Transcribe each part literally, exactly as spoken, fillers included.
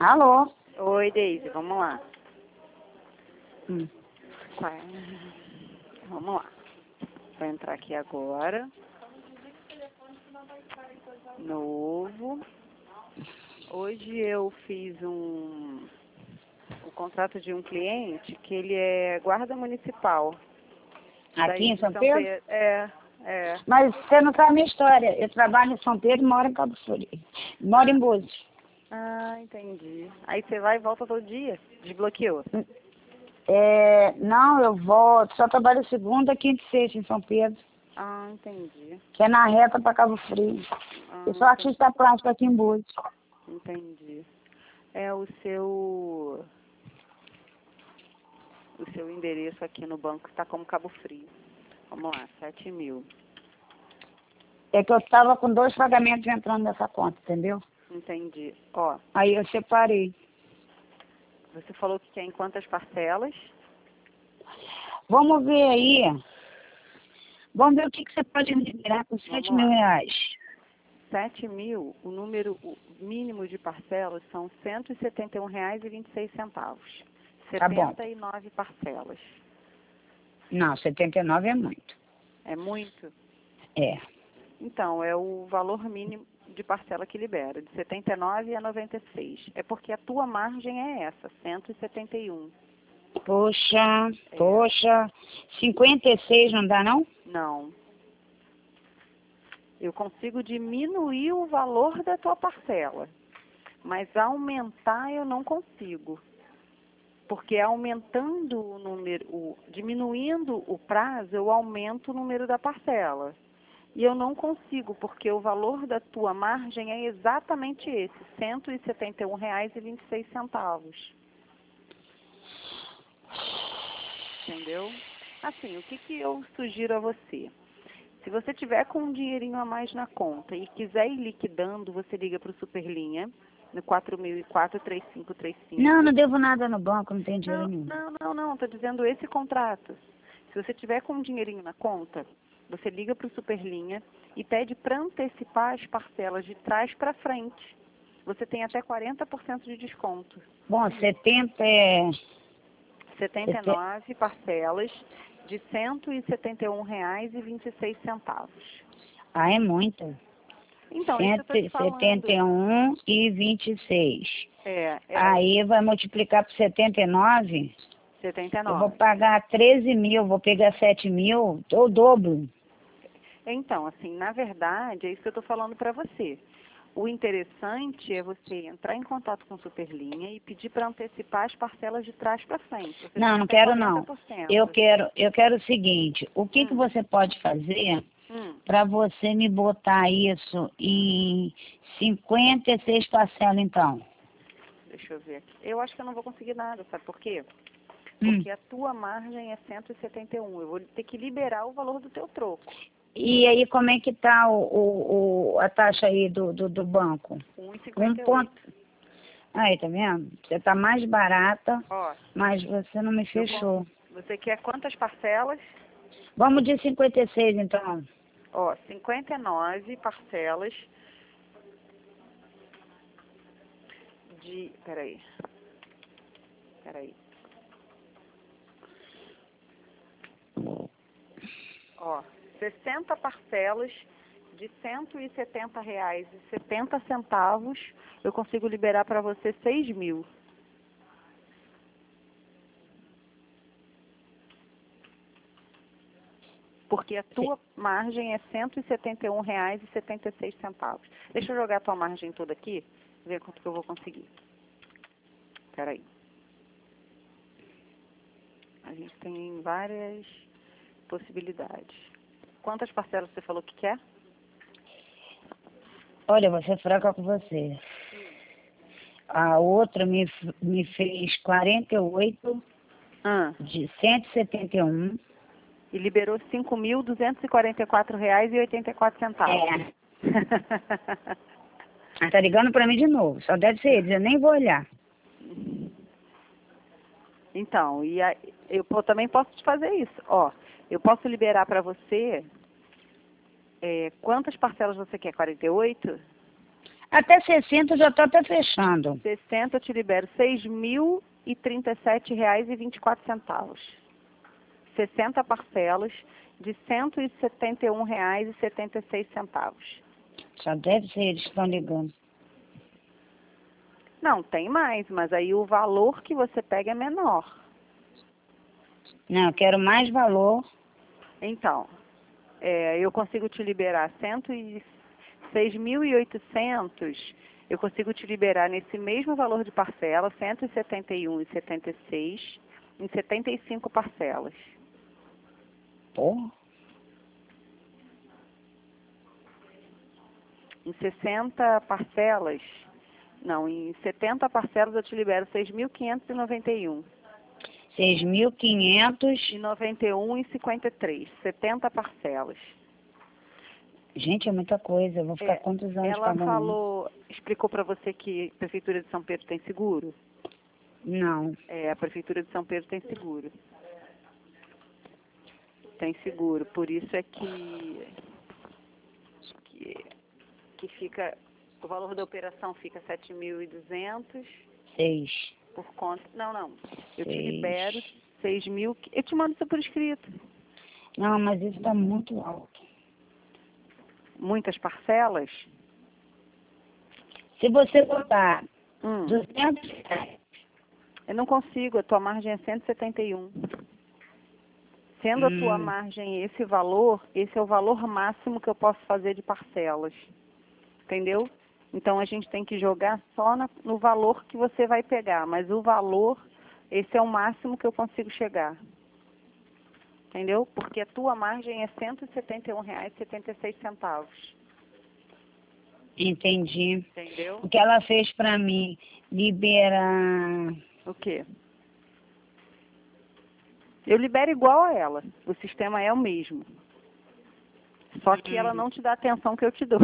Alô? Oi, Deise, vamos lá. Hum. Vai. Vamos lá. Vou entrar aqui agora. Novo. Hoje eu fiz um o contrato de um cliente que ele é guarda municipal. Aqui Daí em de São Pedro? É, é. Mas você não sabe a minha história. Eu trabalho em São Pedro e moro em Cabo Frio. Moro em Búzios. Ah, entendi. Aí você vai e volta todo dia? Desbloqueou? É, não, eu volto. Só trabalho segunda, quinta e sexta em São Pedro. Ah, entendi. Que é na reta para Cabo Frio. Ah, Eu sou artista plástico aqui em Búzios. entendi. É o seu... O seu endereço aqui no banco está como Cabo Frio. Vamos lá, sete mil. É que eu estava com dois pagamentos entrando nessa conta, entendeu? Entendi. Ó, Aí eu separei. você falou que quer em quantas parcelas? Vamos ver aí. Vamos ver o que, que você pode me liberar com sete mil reais. sete mil, o número o mínimo de parcelas são cento e setenta e um reais e vinte e seis centavos. Tá bom. setenta e nove parcelas. Não, setenta e nove é muito. É muito? É. Então, é o valor mínimo de parcela que libera, de setenta e nove a noventa e seis. É porque a tua margem é essa, cento e setenta e um. Poxa, É. poxa. cinquenta e seis não dá, não? Não. Eu consigo diminuir o valor da tua parcela, mas aumentar eu não consigo. Porque aumentando o número, o, diminuindo o prazo, eu aumento o número da parcela. E eu não consigo, porque o valor da tua margem é exatamente esse, cento e setenta e um reais e vinte e seis centavos. Entendeu? Assim, o que, que eu sugiro a você? Se você tiver com um dinheirinho a mais na conta e quiser ir liquidando, você liga para o Superlinha, no quatro mil e quatro, três cinco três cinco. Não, não devo nada no banco, não tenho dinheiro Não, nenhum. não, não, não, estou dizendo esse contrato. Se você tiver com um dinheirinho na conta, você liga para o Superlinha e pede para antecipar as parcelas de trás para frente. Você tem até quarenta por cento de desconto. Bom, setenta é... setenta e nove parcelas de cento e setenta e um reais e vinte e seis centavos. Ah, é muito. Então, isso eu estou te falando. cento e setenta e um e vinte e seis. É, é Aí vai multiplicar por setenta e nove. setenta e Eu vou nove. pagar treze mil, vou pegar sete mil, o dobro. Então, assim, na verdade, é isso que eu estou falando para você. O interessante é você entrar em contato com o Superlinha e pedir para antecipar as parcelas de trás para frente. Você Não, tem não até quero não. quarenta por cento. Eu quero, eu quero o seguinte, o que, Hum. que você pode fazer Hum. para você me botar isso em cinquenta e seis parcelas, então? Deixa eu ver aqui. Eu acho que eu não vou conseguir nada, sabe por quê? Hum. Porque a tua margem é cento e setenta e um. Eu vou ter que liberar o valor do teu troco. E aí, como é que tá o, o, o- a taxa aí do, do, do banco? um e Um cinquenta e ponto... oito. Aí, tá vendo? Você tá mais barata, Ó, mas você não me eu fechou. Você quer quantas parcelas? Vamos de cinquenta e seis, então. Ó, cinquenta e nove parcelas de... Peraí. Peraí. Ó, sessenta parcelas de cento e setenta reais e setenta centavos, eu consigo liberar para você seis mil. Porque a tua margem é cento e setenta e um reais e setenta e seis centavos. Deixa eu jogar a tua margem toda aqui, ver quanto que eu vou conseguir. Peraí. A gente tem várias possibilidades. Quantas parcelas você falou que quer? Olha, eu vou ser fraca com você. A outra me, me fez quarenta e oito Ah, de cento e setenta e um. e liberou cinco mil duzentos e quarenta e quatro reais e oitenta e quatro centavos. É. Ah, tá ligando pra mim de novo. Só deve ser eles, eu nem vou olhar. Então, e a, eu po- também posso te fazer isso. Ó, eu posso liberar para você... É, quantas parcelas você quer? quarenta e oito? Até sessenta eu já estou até fechando. sessenta eu te libero seis mil e trinta e sete reais e vinte e quatro centavos. sessenta parcelas de cento e setenta e um reais e setenta e seis centavos. Só deve ser eles que estão ligando. Não, tem mais, mas aí o valor que você pega é menor. Não, eu quero mais valor. Então, é, eu consigo te liberar cento e seis mil e oitocentos, eu consigo te liberar nesse mesmo valor de parcela, cento e setenta e um reais e setenta e seis centavos, em setenta e cinco parcelas. Porra. Em sessenta parcelas, não, em setenta parcelas eu te libero seis mil quinhentos e noventa e um. seis mil quinhentos. E noventa e um e cinquenta e três. setenta parcelas. Gente, é muita coisa. Eu vou ficar É, quantos anos ela pagando? falou, explicou para você que a Prefeitura de São Pedro tem seguro? Não. É, a Prefeitura de São Pedro tem seguro. Tem seguro, por isso é que, que, que fica, o valor da operação fica sete mil e duzentos Seis. por conta, não, não, eu te Seis. libero seis mil, eu te mando isso por escrito. Não, mas isso está muito alto. Muitas parcelas? Se você botar Hum, duzentos reais, eu não consigo, a tua margem é cento e setenta e um. Sendo a tua Hum. margem esse valor, esse é o valor máximo que eu posso fazer de parcelas. Entendeu? Então a gente tem que jogar só na, no valor que você vai pegar, mas o valor, esse é o máximo que eu consigo chegar. Entendeu? Porque a tua margem é cento e setenta e um reais e setenta e seis centavos. entendi. Entendeu? O que ela fez para mim, liberar... O quê? Eu libero igual a ela. O sistema é o mesmo. Só que ela não te dá a atenção que eu te dou.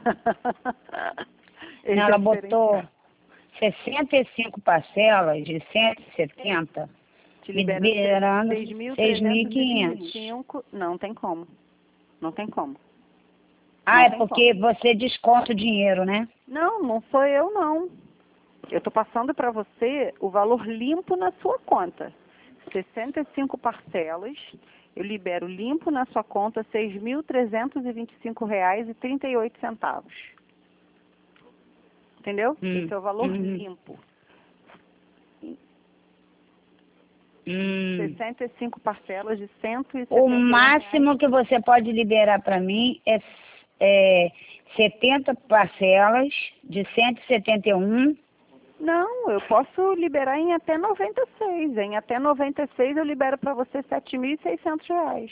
Esse Não, é ela o botou diferencial. sessenta e cinco parcelas de cento e setenta, Te me libera liberando seis mil seis mil e trezentos e vinte quinhentos. e cinco. Não tem como. Não tem como. Ah, Não é tem porque você desconta o dinheiro, né? Não, não sou eu, não. Eu estou passando para você o valor limpo na sua conta. sessenta e cinco parcelas, eu libero limpo na sua conta seis mil trezentos e vinte e cinco reais e trinta e oito centavos. Entendeu? Hum, Esse é o valor hum, limpo. hum. sessenta e cinco parcelas de cento e setenta e O um reais. máximo que você pode liberar para mim é, é setenta parcelas de cento e setenta e um. Não, eu posso liberar em até noventa e seis. Em até noventa e seis eu libero para você sete mil e seiscentos reais.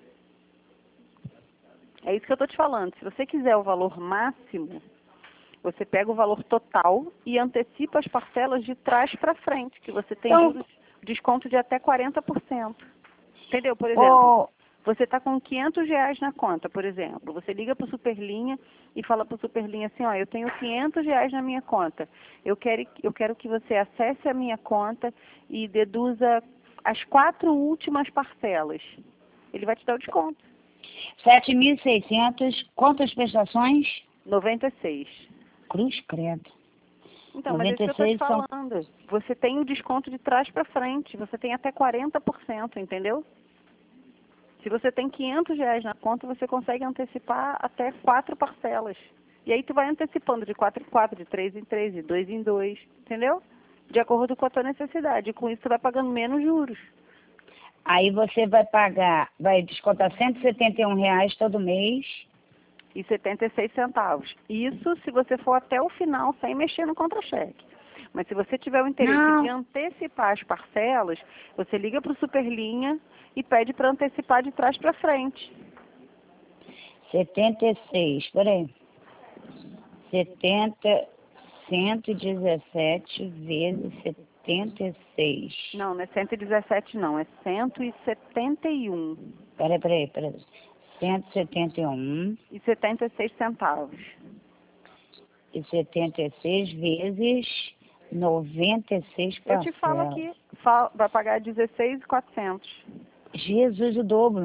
É isso que eu estou te falando. Se você quiser o valor máximo, você pega o valor total e antecipa as parcelas de trás para frente, que você tem Então, juros, desconto de até quarenta por cento. Entendeu? Por exemplo, ô, você está com quinhentos reais na conta, por exemplo. Você liga para o Superlinha e fala para o Superlinha assim, ó, eu tenho quinhentos reais na minha conta. Eu quero, eu quero que você acesse a minha conta e deduza as quatro últimas parcelas. Ele vai te dar o desconto. sete mil e seiscentos, quantas prestações? noventa e seis. Cruz credo. Então, mas é isso que eu estou te são... falando. Você tem o desconto de trás para frente. Você tem até quarenta por cento, entendeu? Se você tem quinhentos reais na conta, você consegue antecipar até quatro parcelas. E aí tu vai antecipando de quatro em quatro, de três em três, de dois em dois, entendeu? De acordo com a tua necessidade. E com isso tu vai pagando menos juros. Aí você vai pagar, vai descontar cento e setenta e um reais todo mês. E setenta e seis centavos. Isso se você for até o final sem mexer no contra-cheque. Mas se você tiver o interesse Não. de antecipar as parcelas, você liga para o Superlinha e pede para antecipar de trás para frente. setenta e seis, peraí. setenta, cento e dezessete vezes setenta e seis. Não, não é cento e dezessete não, é cento e setenta e um. Peraí, peraí, peraí. cento e setenta e um. E setenta e seis centavos. E setenta e seis vezes noventa e seis Eu parcelas. te falo aqui, fa- vai pagar dezesseis mil e quatrocentos. Jesus, o dobro.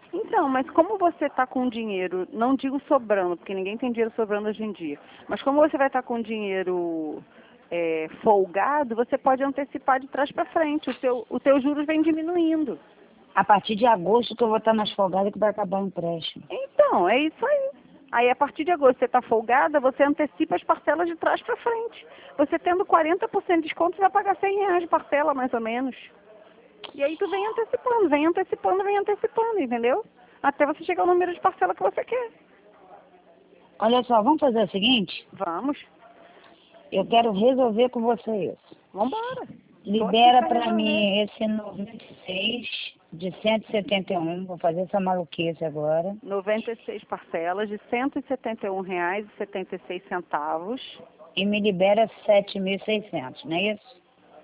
Então, mas como você está com dinheiro, não digo sobrando, porque ninguém tem dinheiro sobrando hoje em dia, mas como você vai estar com dinheiro é, folgado, você pode antecipar de trás para frente, o teu, o teu juros vem diminuindo. A partir de agosto que eu vou estar mais folgada que vai acabar o empréstimo. Então, é isso aí. Aí, a partir de agosto, você está folgada, você antecipa as parcelas de trás para frente. Você tendo quarenta por cento de desconto, você vai pagar cem reais de parcela, mais ou menos. E aí tu vem antecipando, vem antecipando, vem antecipando, entendeu? Até você chegar ao número de parcela que você quer. Olha só, vamos fazer o seguinte? Vamos. Eu quero resolver com você isso. Vambora. Libera para mim esse noventa e seis de cento e setenta e um. Vou fazer essa maluquice agora. noventa e seis parcelas de cento e setenta e um reais e setenta e seis centavos. E me libera sete mil e seiscentos, não é isso?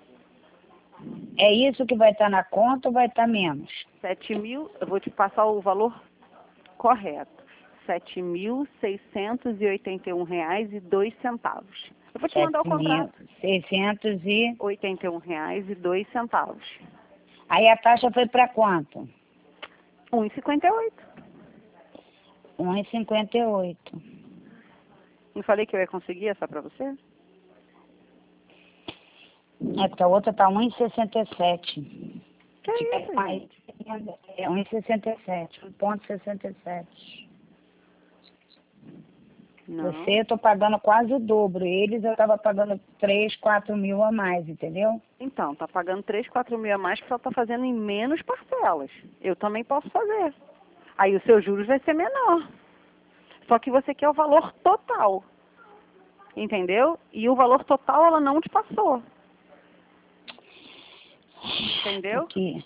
É isso que vai estar na conta ou vai estar menos? sete mil, eu vou te passar o valor correto. sete mil seiscentos e oitenta e um reais e dois centavos. Eu vou te mandar o contrato. seiscentos e oitenta e um reais e dois centavos. Aí a taxa foi para quanto? um e cinquenta e oito. um e cinquenta e oito. Não falei que eu ia conseguir essa para você? É porque a outra está um e sessenta e sete. Que é isso, gente? É um e sessenta e sete. um ponto sessenta e sete. Não. Você, eu estou pagando quase o dobro. Eles, eu estava pagando três, quatro mil a mais, entendeu? Então, tá pagando três, quatro mil a mais que só tá fazendo em menos parcelas. Eu também posso fazer. Aí o seu juros vai ser menor. Só que você quer o valor total. Entendeu? E o valor total ela não te passou. Entendeu? Porque...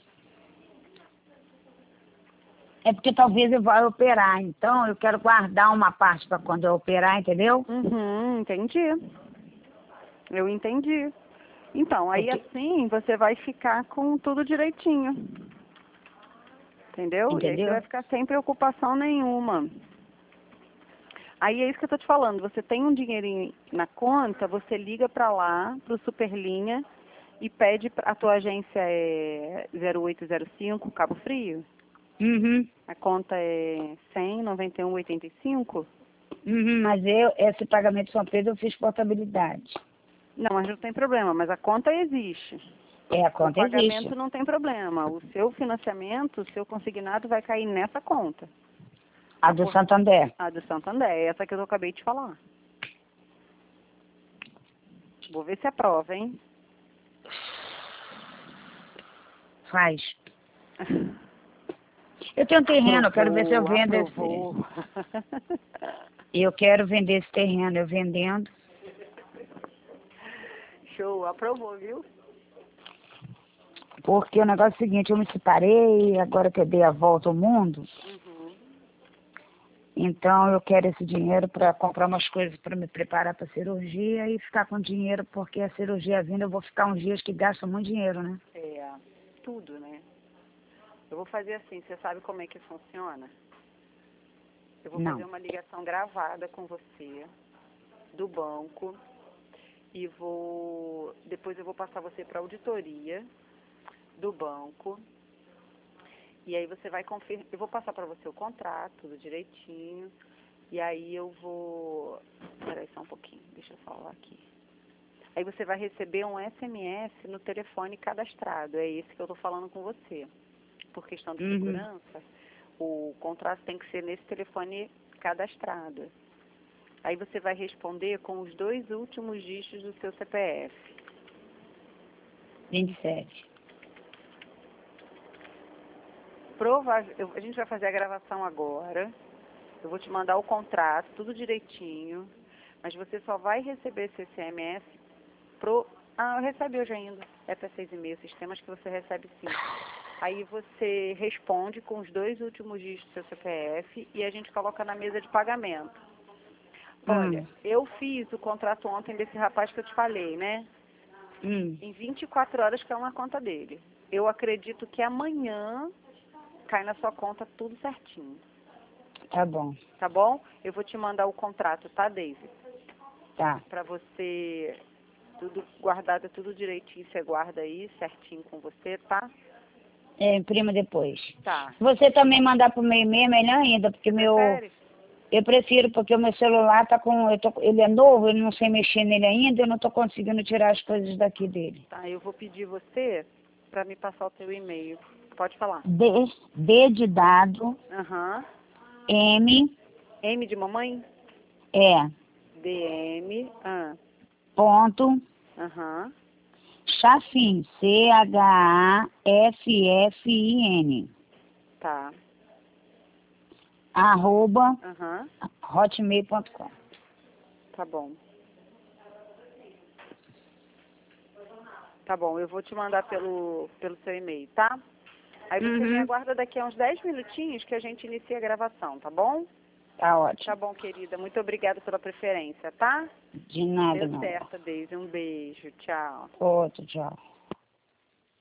É porque talvez eu vá operar. Então, eu quero guardar uma parte para quando eu operar, entendeu? Uhum, entendi. Eu entendi. Então, aí Porque... assim você vai ficar com tudo direitinho. Entendeu? Entendeu? E aí você vai ficar sem preocupação nenhuma. Aí é isso que eu tô te falando. Você tem um dinheirinho na conta, você liga pra lá, pro Superlinha, e pede, pra, a tua agência é zero oito zero cinco, Cabo Frio. Uhum. A conta é cem, noventa e um, oitenta e cinco. Uhum, mas eu, esse pagamento de São Pedro eu fiz portabilidade. Não, mas não tem problema, mas a conta existe. É, a O conta pagamento existe. não tem problema. O seu financiamento, o seu consignado vai cair nessa conta. A do Santander. A do Santander, essa que eu acabei de falar. Vou ver se aprova, hein? Faz. Eu tenho um terreno, eu quero ver se eu vendo aprovou. esse. Eu quero vender esse terreno, eu vendendo. Show, aprovou, viu? Porque o negócio é o seguinte, eu me separei, agora que eu dei a volta ao mundo, Uhum. então eu quero esse dinheiro para comprar umas coisas para me preparar para a cirurgia e ficar com dinheiro, porque a cirurgia vindo eu vou ficar uns dias que gastam muito dinheiro, né? É, tudo, né? Eu vou fazer assim, você sabe como é que funciona? Eu vou Não. fazer uma ligação gravada com você, do banco, e vou, depois eu vou passar você para a auditoria do banco, e aí você vai confirmar, eu vou passar para você o contrato, tudo direitinho, e aí eu vou, peraí só um pouquinho, deixa eu falar aqui. Aí você vai receber um S M S no telefone cadastrado, é esse que eu estou falando com você. Por questão de Uhum. segurança, o contrato tem que ser nesse telefone cadastrado. Aí você vai responder com os dois últimos dígitos do seu C P F. vinte e sete. Provável, eu, a gente vai fazer a gravação agora. Eu vou te mandar o contrato, tudo direitinho. Mas você só vai receber esse S M S pro... Ah, eu recebi hoje ainda. É para seis e meia, sistemas que você recebe sim. Aí você responde com os dois últimos dígitos do seu C P F e a gente coloca na mesa de pagamento. Olha, Hum. eu fiz o contrato ontem desse rapaz que eu te falei, né? Hum. Em vinte e quatro horas caiu na conta dele. Eu acredito que amanhã cai na sua conta tudo certinho. Tá bom. Tá bom? Eu vou te mandar o contrato, tá, Daisy? Tá. Pra você, tudo guardado, tudo direitinho, você guarda aí certinho com você, tá? É, imprima depois. Tá. Se você também mandar pro meu e-mail, é melhor ainda, porque meu... Prefere? Eu prefiro, porque o meu celular tá com... Eu tô, ele é novo, eu não sei mexer nele ainda, eu não tô conseguindo tirar as coisas daqui dele. Tá, eu vou pedir você para me passar o teu e-mail. Pode falar. D, D de dado, Aham. M, M de mamãe? E, D M. Ah. ponto, Aham. Chafin, C H A F F I N, Tá. arroba, Aham. hotmail ponto com. Tá bom. Tá bom, eu vou te mandar pelo, pelo seu e-mail, tá? Aí você me Uhum. aguarda daqui a uns dez minutinhos que a gente inicia a gravação, tá bom? Tá ótimo. Tá bom, querida. Muito obrigada pela preferência, tá? De nada, Deu não. certo, Deise. Um beijo. Tchau. Outro, tchau.